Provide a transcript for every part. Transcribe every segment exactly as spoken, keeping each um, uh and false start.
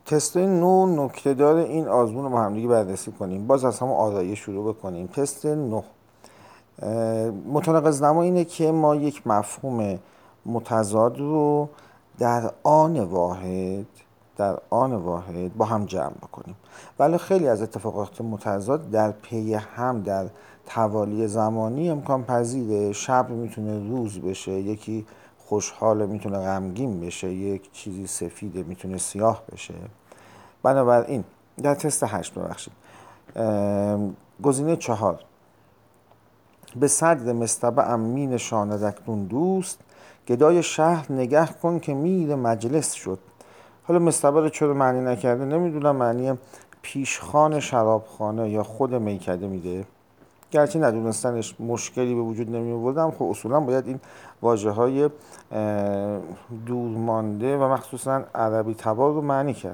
تست نو نکته دار این آزمون رو با هم دیگه بررسی کنیم. باز از همون آرایه شروع بکنیم. تست نو متناقض نما اینه که ما یک مفهوم متضاد رو در آن واحد در آن واحد با هم جمع بکنیم، ولی خیلی از اتفاقات متضاد در پی هم در توالی زمانی امکان پذیره. شب میتونه روز بشه، یکی خوشحاله میتونه غمگین بشه، یک چیزی سفیده میتونه سیاه بشه. بنابراین در تست هشت ببخشید گزینه چهار به صدر مستبعم می نشاند اکنون دوست، گدای شهر نگه کن که میر مجلس شد. حالا مستبع رو چرا معنی نکرده نمیدونم، معنی پیشخوان شرابخانه یا خود میکده میده، گرچه ندونستنش مشکلی به وجود نمی آوردم. خب اصولا باید این واژه های دورمانده و مخصوصا عربی تبار رو معنی کرد.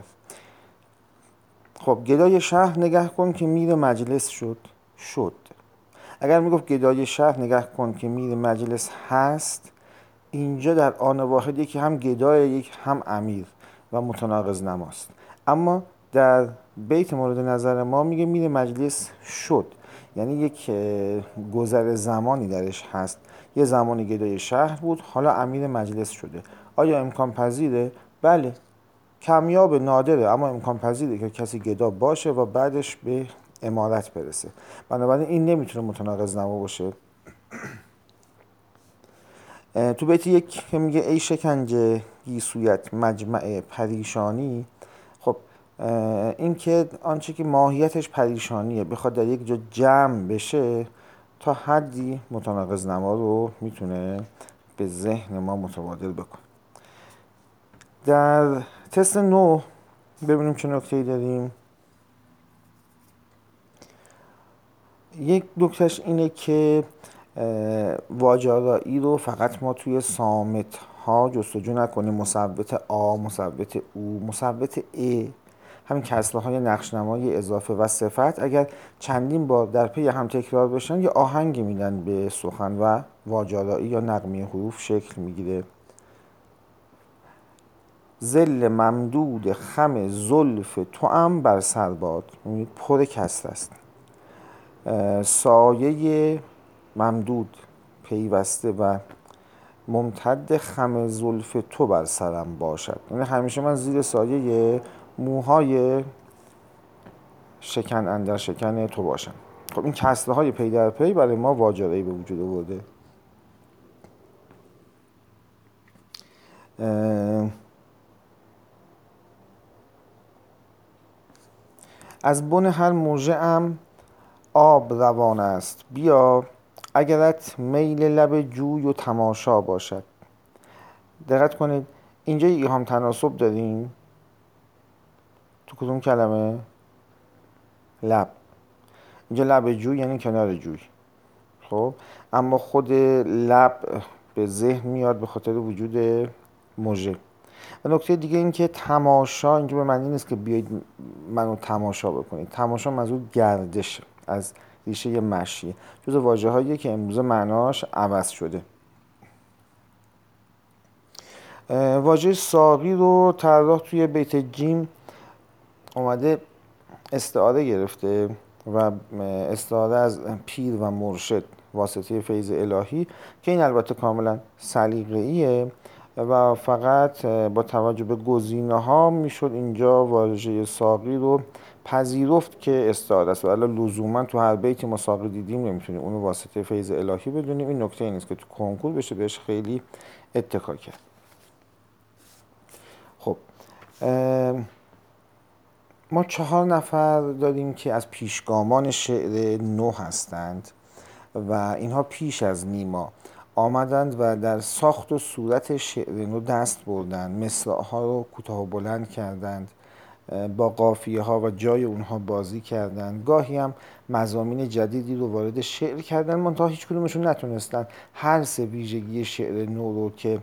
خب گدای شهر نگه کن که میر مجلس شد شد اگر میگفت گدای شهر نگه کن که میر مجلس هست، اینجا در آن واحدی که هم گدای یک هم امیر و متناقض نماست. اما در بیت مورد نظر ما میگه میر مجلس شد، یعنی یک گذر زمانی درش هست. یه زمانی گدای شهر بود، حالا امیر مجلس شده. آیا امکان پذیره؟ بله، کمیاب نادره، اما امکان پذیره که کسی گدا باشه و بعدش به امارت برسه. بنابراین این نمیتونه متناقض نما باشه. تو بیت یک که میگه ای شکنجه گیسویت مجمع پریشانی، خب این که آنچه که ماهیتش پریشانیه بخواد در یک جا جمع بشه، تا حدی متناقض نما رو میتونه به ذهن ما متبادل بکنه. در تست نو ببینیم چه نکته‌ای داریم. یک نکتهش اینه که واجارایی رو فقط ما توی صامت ها جستجو نکنیم. مثبت آ، مثبت او، مثبت ا، همین کسره های نقشنمای اضافه و صفت اگر چندین بار در پی هم تکرار بشن یه آهنگی میدن به سخن و واجارایی یا نغمه حروف شکل میگیره. ذل ممدود خم زلف توام بر سر باد، پر کسر است. سایه ممدود پیوسته و ممتد خم زلف تو بر سرم باشد، یعنی همیشه من زیر سایه موهای شکن اندر شکن تو باشم. خب این کسره های پی در پی برای ما واجره‌ای به وجود آورده. از بن هر موجه‌ام آب روان است، بیا اگرت میل لب جوی و تماشا باشد. دقت کنید اینجا ایهام تناسب داریم. تو کدوم کلمه؟ لب. اینجا لب جوی یعنی کنار جوی. خب اما خود لب به ذهن میاد به خاطر وجود موژه. و نکته دیگه این که تماشا اینجا به معنی نیست که بیایید منو تماشا بکنید. تماشا منظور گردش از ریشه مشیه، جز واژه هاییه که امروزه معناش عوض شده. واژه ساقی رو طراح توی بیت جیم اومده استعاره گرفته و استعاره از پیر و مرشد واسطه فیض الهی که این البته کاملا سلیقه‌ایه و فقط با توجه به گزینه ها میشد اینجا واژه ساقی رو پذیرفت که استعاره است، ولی لزوما تو هر بیتی ما ساقی دیدیم نمیتونیم اونو واسطه فیض الهی بدونیم. این نکته نیست که تو کنکور بشه بهش خیلی اتکا کرد. خب ما چهار نفر داریم که از پیشگامان شعر نو هستند و اینها پیش از نیما آمدند و در ساخت و صورت شعر نو دست بردند. مصرع‌ها رو کوتاه و بلند کردند، با قافیه ها و جای اونها بازی کردند، گاهی هم مضامین جدیدی رو وارد شعر کردند، منتها هیچ کدومشون نتونستن هر سه ویژگی شعر نو رو که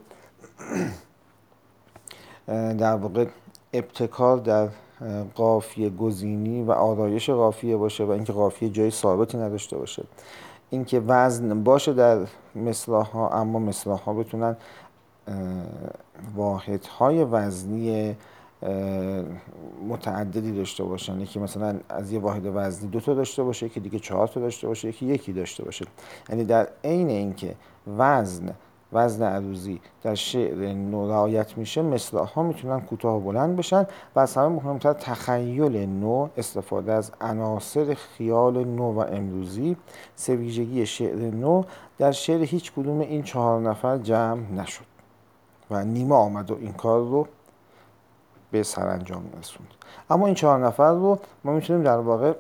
در واقع ابتکار در قافیه گزینی و آرایش قافیه باشه و اینکه قافیه جای ثابتی نداشته باشه، اینکه وزن باشه در مصرع‌ها اما مصرع‌ها بتونن واحدهای وزنی متعددی داشته باشن، یکی مثلا از یه واحد وزنی دو تا داشته باشه، یکی دیگه چهار تا داشته باشه، یکی یکی داشته باشه. یعنی در عین اینکه وزن وزن عروضی در شعر نو رعایت میشه، مصرع‌ها میتونن کوتاه و بلند بشن و از همه مهمتر تخیل نو، استفاده از عناصر خیال نو و امروزی، سه ویژگی شعر نو در شعر هیچ کدوم این چهار نفر جمع نشد و نیما آمد و این کار رو به سرانجام رسوند. اما این چهار نفر رو ما میتونیم در واقع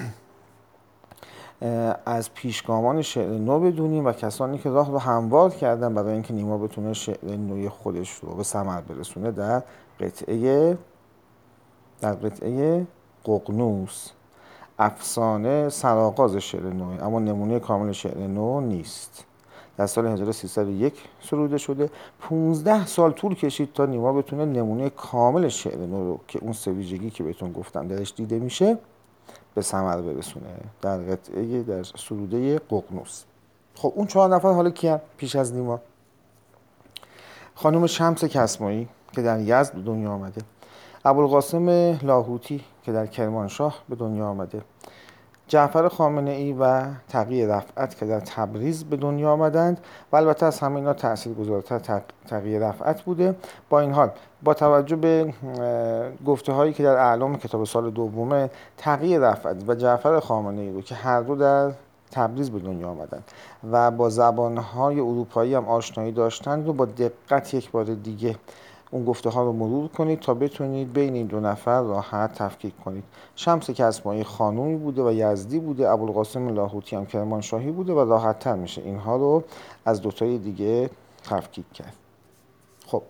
از پیشگامان شعر نو بدونیم و کسانی که راه رو هموار کردن برای اینکه نیما بتونه شعر نوی خودش رو به ثمر برسونه در قطعه در قطعه ققنوس. افسانه سرآغاز شعر نوی اما نمونه کامل شعر نو نیست. در سال هزار و سیصد و یک سروده شده. پونزده سال طول کشید تا نیما بتونه نمونه کامل شعر نو رو که اون سه ویژگی که بهتون گفتم درش دیده میشه به ثمر برسونه در قطعه در سروده ققنوس. خب اون چهار نفر حالا کیان پیش از نیما؟ خانم شمس کسمایی که در یزد به دنیا آمده، ابوالقاسم لاهوتی که در کرمانشاه به دنیا آمده، جعفر خامنه‌ای و تقی رفعت که در تبریز به دنیا آمدند و البته از همه اینا تاثیرگذارتر تقی رفعت بوده. با این حال با توجه به گفته هایی که در اعلام کتاب سال دومه، تقی رفعت و جعفر خامنه‌ای رو که هر دو در تبریز به دنیا آمدند و با زبانهای اروپایی هم آشنایی داشتند رو با دقت یک بار دیگه اون گفته ها رو مرور کنید تا بتونید بین این دو نفر راحت تفکیک کنید. شمس کسمایی خانومی بوده و یزدی بوده، ابوالقاسم لاهوتی هم کرمانشاهی بوده و راحت تر میشه اینها رو از دوتای دیگه تفکیک کرد. خب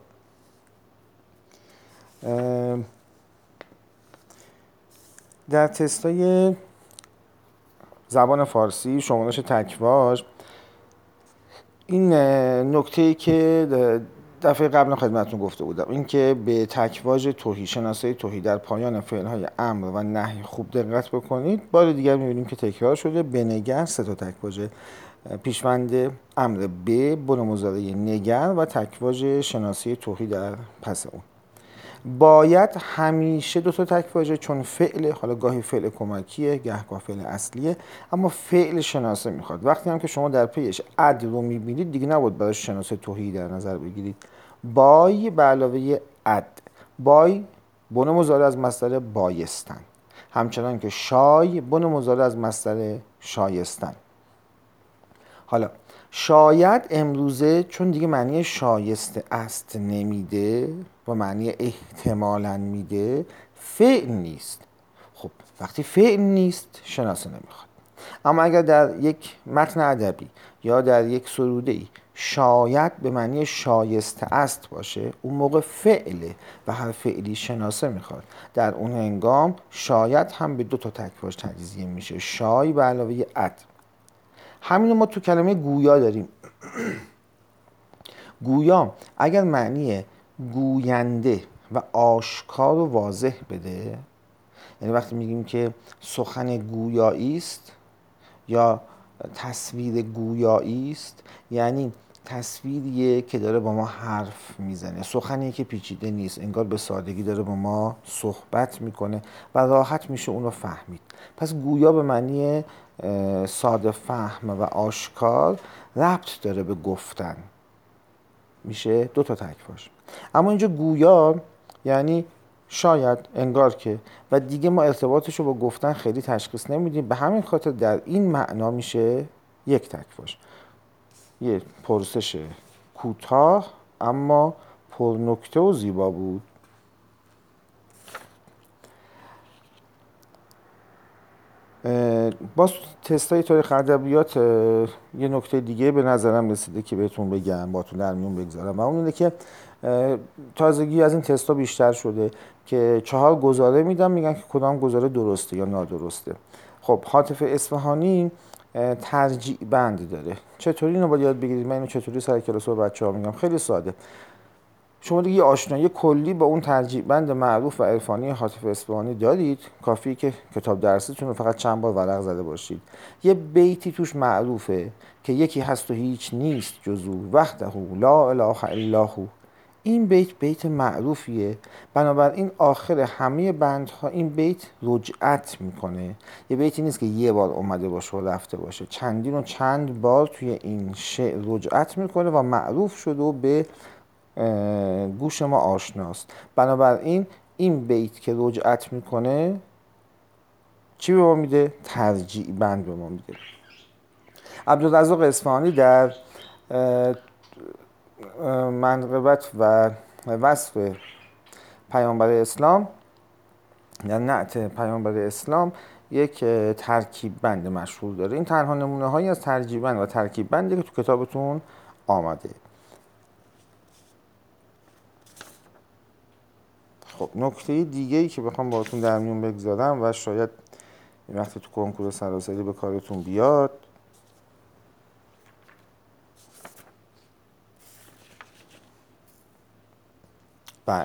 در تستای زبان فارسی شمارش تکواژ این نکته‌ای که دفعه قبلا خدمتتون گفته بودم، این که به تکواژ تهی، شناسه تهی در پایان فعل‌های امر و نهی خوب دقت بکنید. بار دیگر می‌بینیم که تکرار شده. بنگر سه تا تکواژ پیشوند امر به، بن مضارع نگر و تکواژ شناسه تهی در پس اون. باید همیشه دو تا تکواژ، چون فعل، حالا گاهی فعل کمکیه گهگاه فعل اصلیه، اما فعل شناسه میخواد. وقتی هم که شما در پیش اد رو میبینید دیگه نباید برای شناسه تهی در نظر بگیرید. بای به علاوه اد، بای بن مضارع از مصدر بایستن، همچنان که شای بن مضارع از مصدر شایستن. حالا شاید امروزه چون دیگه معنی شایسته است نمیده و معنی احتمالاً میده، فعل نیست. خب وقتی فعل نیست شناسه نمیخواد. اما اگر در یک متن ادبی یا در یک سروده‌ای شاید به معنی شایسته است باشه، اون موقع فعله و هر فعلی شناسه میخواد. در اون هنگام شاید هم به دو تا تکواژ تجزیه میشه، شای به علاوه اد. همینو ما تو کلمه گویا داریم. گویا اگر معنی گوینده و آشکار و واضح بده، یعنی وقتی میگیم که سخن گویایی است یا تصویر گویایی است، یعنی تصویریه که داره با ما حرف میزنه، سخنی که پیچیده نیست، انگار به سادگی داره با ما صحبت میکنه و راحت میشه اون رو فهمید. پس گویا به معنی ساده فهم و آشکار ربط داره به گفتن، میشه دو تا تکواژ. اما اینجا گویا یعنی شاید، انگار که، و دیگه ما ارتباطش رو با گفتن خیلی تشخیص نمیدیم. به همین خاطر در این معنا میشه یک تکواژ. یه پرسش کوتاه اما پرنکته و زیبا بود. باز تستای تاریخ ادبیات یه نکته دیگه به نظرم رسیده که بهتون بگم، باتون در میون بگذارم، و اون اینه که تازگی از این تستا بیشتر شده که چهار گزاره میدن، میگن که کدام گزاره درسته یا نادرسته. خب حاتف اصفهانی ترجیع بند داره. چطوری اینو باید یاد بگیرید؟ من اینو چطوری سر کلاس با بچه‌ها میگم؟ خیلی ساده. شما دیگه یه آشنایی کلی با اون ترجیع بند معروف و عرفانی حاتف اصفهانی دارید، کافیه که کتاب درسیتون رو فقط چند بار ورق زده باشید. یه بیتی توش معروفه که یکی هست و هیچ نیست جزو، وحده لا اله الا هو، این بیت بیت معروفیه، بنابراین آخر همه بندها این بیت رجعت میکنه. یه بیتی نیست که یه بار اومده باشه و رفته باشه، چندین و چند بار توی این شعر رجعت میکنه و معروف شده و به گوش ما آشناست. بنابراین این بیت که رجعت میکنه چی به ما میده؟ ترجیع بند به ما میده. عبدالرزاق اصفهانی در منقبت و وصف پیامبر اسلام یا نعت پیامبر اسلام یک ترکیب بند مشهور داره. این تنها نمونه هایی از ترکیب بند و ترکیب بندی که تو کتابتون آمده. خب نکته دیگه ای که بخوام باهاتون در میون بگذارم و شاید این وقت تو کنکور سراسری به کارتون بیاد، بله،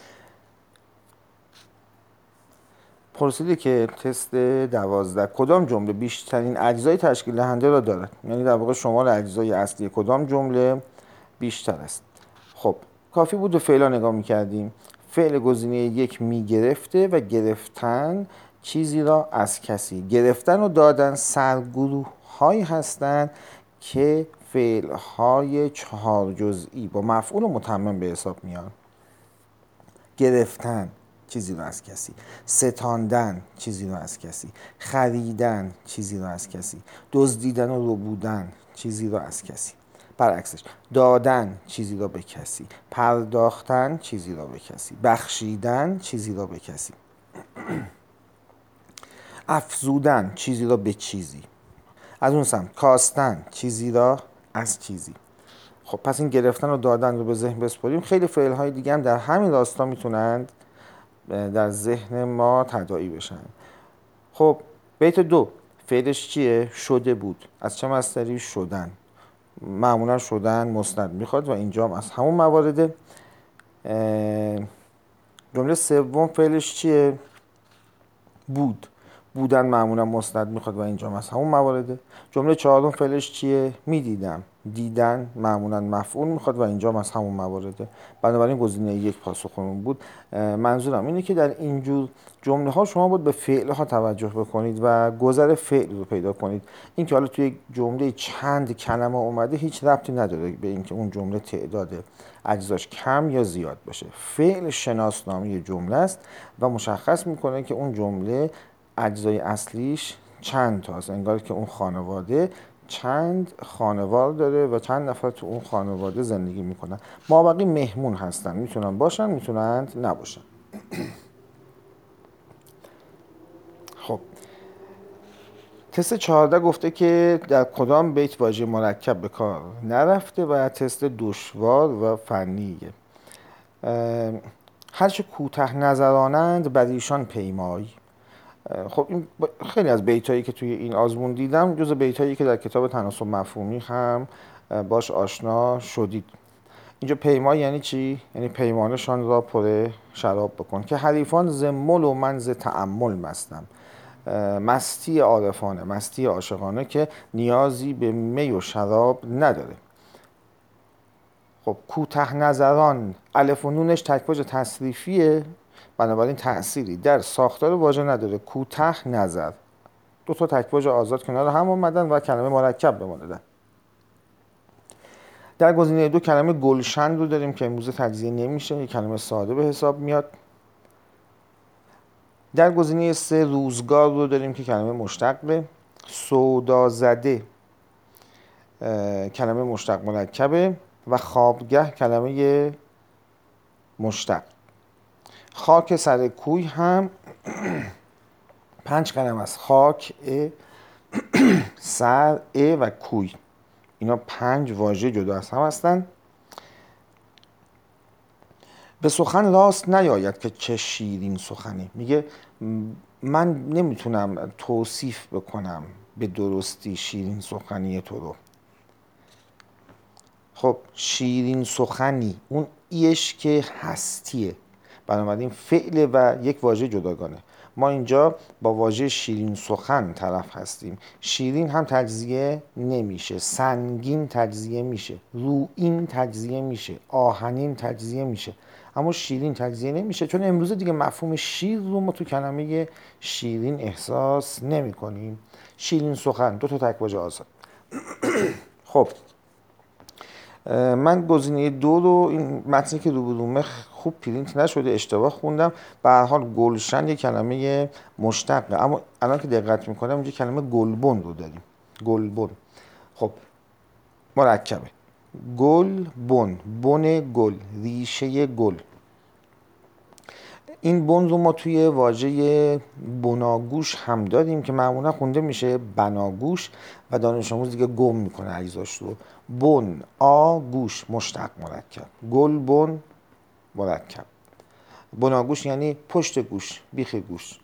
پرسیده که تست دوازده کدام جمله بیشترین اجزای تشکیل دهنده را دارد؟ یعنی در واقع شمار اجزای اصلی کدام جمله بیشتر است. خب کافی بود به فعلا نگاه میکردیم. فعل گزینه یک میگرفته و گرفتن چیزی را از کسی. گرفتن و دادن سرگروه هایی هستند که فعل های چهار جزئی با مفعول و متمم به حساب میان. گرفتن چیزی رو از کسی، ستاندن چیزی رو از کسی، خریدن چیزی رو از کسی، دزدیدن و ربودن چیزی رو از کسی. برعکسش دادن چیزی را به کسی، پرداختن چیزی را به کسی، بخشیدن چیزی را به کسی، افزودن چیزی را به چیزی. از اون سمت کاستن چیزی را از چیزی. خب پس این گرفتن و دادن رو به ذهن بسپاریم. خیلی فعل های دیگه هم در همین راستا میتونند در ذهن ما تداعی بشن. خب بیت دو فعلش چیه؟ شده بود. از چه مصدری؟ شدن. معمولا شدن مسند میخواد و اینجا هم از همون موارده. جمله سوم فعلش چیه؟ بود. بودن معمولا مسند میخواد و اینجا هم از همون موارده. جمله چهارم فعلش چیه؟ میدیدم. دیدن معمولا مفعول میخواد و اینجا هم از همون موارده. بنابراین گزینه یک پاسخمون بود. منظورم اینه که در اینجور جمله ها شما باید به فعل ها توجه بکنید و گذر فعل رو پیدا کنید. این که حالا توی جمله چند کلمه اومده هیچ ربطی نداره به اینکه اون جمله تعداد اجزاش کم یا زیاد باشه. فعل شناسنامه جمله است و مشخص میکنه که اون جمله اجزای اصلیش چند تاست. انگار که اون خانواده چند خانوار داره و چند نفر تو اون خانواده زندگی میکنن. مابقی مهمون هستن، میتونن باشن میتونن نباشن. خب تست چهارده گفته که در کدام بیت واژه مرکب به کار نرفته و تست دشوار و فنیه. هرچه کوتاه نظرانند بر ایشان پیمای. خب این خیلی از بیتایی که توی این آزمون دیدم جز بیتایی که در کتاب تناسب مفهومی هم باش آشنا شدید. اینجا پیمای یعنی چی؟ یعنی پیمانشان را پر شراب بکن که حریفان ز مل و من ز تأمل مستم. مستی عارفانه، مستی عاشقانه که نیازی به می و شراب نداره. خب کوتاه نظران الف و نونش تک‌واژه تصریفیه، بنابراین تأثیری در ساختار واژه نداره. کوتاه نظر، دو تا تک‌واژه آزاد کنار هم اومدن و کلمه مرکب به ما دادن. در گزینه دو کلمه گلشن رو داریم که امروزه تجزیه نمیشه، یک کلمه ساده به حساب میاد. در گزینه سه روزگار رو داریم که کلمه مشتقه. سودا زده کلمه مشتق مرکبه و خوابگه کلمه مشتق. خاک سر کوی هم پنج کلمه است. خاک ا، سر ا و کوی، اینا پنج واژه جدا از هم هستن. به سخن راست نیاید که چه شیرین سخنی. میگه من نمیتونم توصیف بکنم به درستی شیرین سخنی تو رو. خب شیرین سخنی اون ایش که هستیه، بنابراین فعل و یک واژه جداگانه. ما اینجا با واژه شیرین سخن طرف هستیم. شیرین هم تجزیه نمیشه، سنگین تجزیه میشه، روئین تجزیه میشه، آهنین تجزیه میشه، اما شیرین تجزیه نمیشه، چون امروز دیگه مفهوم شیر رو ما تو کلمه شیرین احساس نمی کنیم. شیرین سخن، دو تا تک واژه آزاد. خب من گزینه دو رو، این متنی که روبرومه خوب پرینت نشده اشتباه خوندم، به هر حال گلشن یک کلمه مشتقه، اما الان که دقت میکنم اینجا کلمه گلبن رو داریم. گلبن خب مرکبه. گلبن، بن گل، ریشه گل. این بن رو ما توی واژه بناگوش هم داریم که معمولا خونده میشه بناگوش و دانش آموز دیگه گم میکنه اجزاش رو. بن آگوش مشتق مرکب، گل بن مرکب. بناگوش یعنی پشت گوش، بیخ گوش.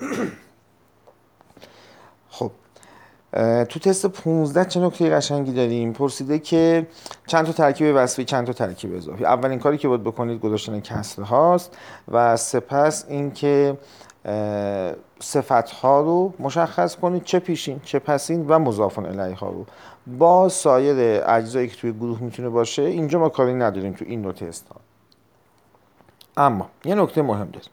خب تو تست پانزده چه نکته قشنگی داریم؟ پرسیده که چند تا ترکیب وصفی، چند تا ترکیب اضافی. اولین کاری که باید بکنید گذاشتن کسره هاست و سپس اینکه صفت ها رو مشخص کنید، چه پیشین چه پسین و مضاف الیه ها رو. با سایر اجزایی که توی گروه میتونه باشه اینجا ما کاری نداریم تو این نوع تست ها. اما یه نکته مهم داریم،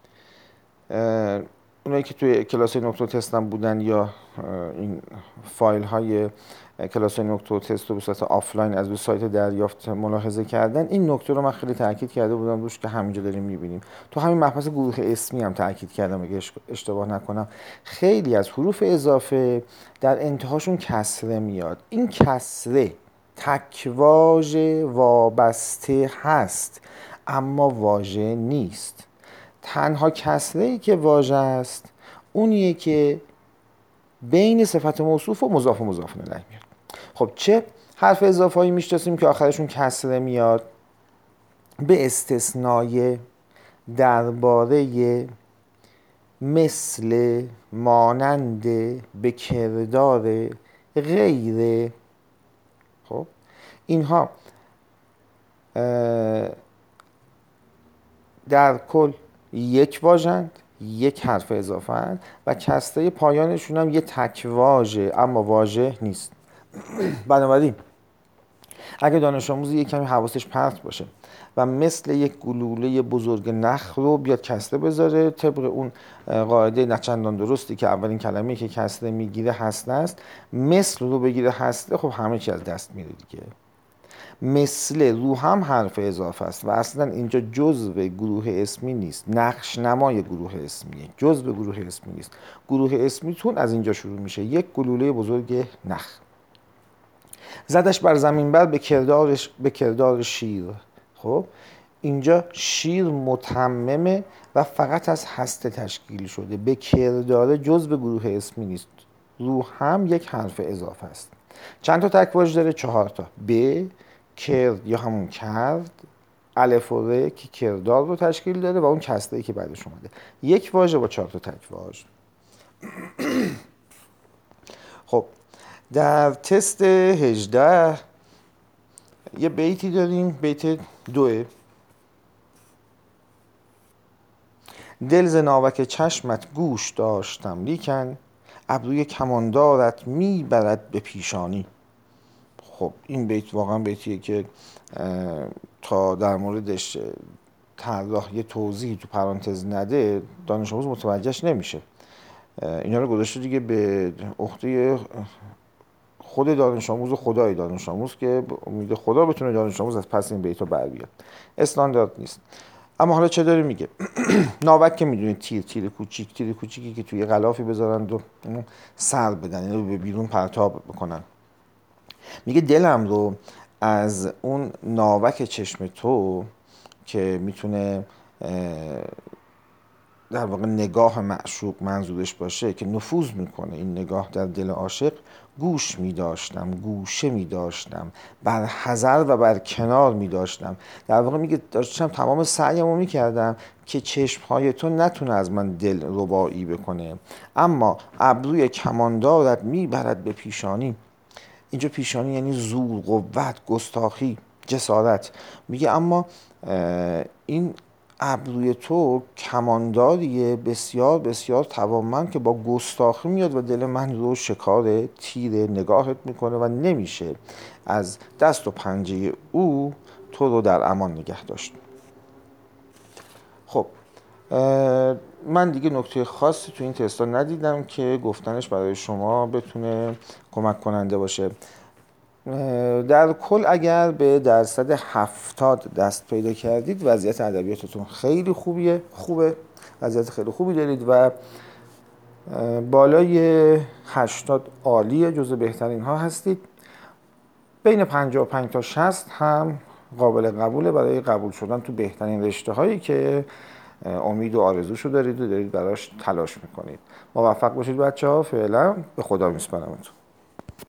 اونایی که توی کلاس نکته تست هم بودن یا این فایل های کلاس نکته تست رو به صورت آفلاین از روی سایت دریافت ملاحظه کردن، این نکته رو من خیلی تاکید کرده بودم روش که همینجا داریم میبینیم. تو همین مبحث گروه اسمی هم تاکید کردم اگه اشتباه نکنم. خیلی از حروف اضافه در انتهاشون کسره میاد. این کسره تک واژه وابسته هست اما واژه نیست. تنها کسره‌ای که واژه است اونیه که بین صفت موصوف و مضاف و مضاف الیه میاد. خب چه حرف اضافه‌ای میشناسیم که آخرشون کسره میاد؟ به استثنای درباره، مثل، مانند، به کردار، غیر. خب اینها در کل یک واژند، یک حرف اضافه هست و کسره پایانشون هم یه تک واژه اما واژه نیست. بنابراین اگه دانش آموز یک کمی حواسش پرت باشه و مثل یک گلوله بزرگ نخ رو بیاد کسره بذاره، طبق اون قاعده نچندان درستی که اولین کلمه‌ای که کسره میگیره هسته است، مثل رو بگیره هسته، خب همه چی از دست میره دیگه. مثل رو هم حرف اضافه است و اصلا اینجا جزء گروه اسمی نیست، نقش نمای گروه اسمیه، جزء گروه اسمی نیست. گروه اسمیتون از اینجا شروع میشه، یک گلوله بزرگ نخ. زدش بر زمین بر به کردار به کردار شیر. خب اینجا شیر متممه و فقط از هسته تشکیل شده، به کردار جزء گروه اسمی نیست. رو هم یک حرف اضافه است. چند تا تک واژه داره؟ چهار تا. به، کرد یا همون کرد، الف و ر که کردار رو تشکیل داده و اون کسره‌ای که بعدش اومده. یک واژه با چهار تا تک واژه. خب در تست هجده یه بیتی داریم، بیت دوه. دل ز ناوک چشمت گوش داشتم لیکن، ابروی کماندارت میبرد به پیشانی. خب این بیت واقعا بیتیه که تا در موردش طراح یه توضیحی تو پرانتز نده دانش آموز متوجهش نمیشه. اینا رو گذاشته دیگه به عهده خود دانش آموز و خدای دانش آموز که امید خدا بتونه دانش آموز از پس این بیتو بر بیاد. استاندارد نیست. اما حالا چه داره میگه؟ ناوک که میدونید تیر تیر کوچیک تیر کوچیکی که توی غلافی بذارن و سر بدن، اینو به بیرون پرتاب بکنن. میگه دلم رو از اون ناوک چشم تو که میتونه در واقع نگاه معشوق منظورش باشه که نفوذ میکنه این نگاه در دل عاشق، گوش میداشتم، گوشه میداشتم، بر حذر و بر کنار میداشتم. در واقع میگه داشتم تمام سعیمو میکردم که چشمهای تو نتونه از من دل ربایی بکنه، اما ابروی کماندارت میبرد به پیشانی. اینجا پیشانی یعنی زور، قوت، گستاخی، جسارت. میگه اما این ابروی تو کمانداریه بسیار بسیار توانمند که با گستاخی میاد و دل من رو شکار تیر نگاهت میکنه و نمیشه از دست و پنجه او تو رو در امان نگه داشت. خب من دیگه نکته خاصی تو این تستا ندیدم که گفتنش برای شما بتونه کمک کننده باشه. در کل اگر به درصد هفتاد دست پیدا کردید وضعیت ادبیاتتون خیلی خوبیه خوبه وضعیت خیلی خوبی دارید و بالای هشتاد عالیه، جزو بهترین ها هستید. بین پنجاه و پنج تا شصت هم قابل قبوله برای قبول شدن تو بهترین رشته هایی که امید و آرزوشو دارید و دارید براش تلاش میکنید. موفق باشید بچه ها. فعلا به خدا میسپارمتون.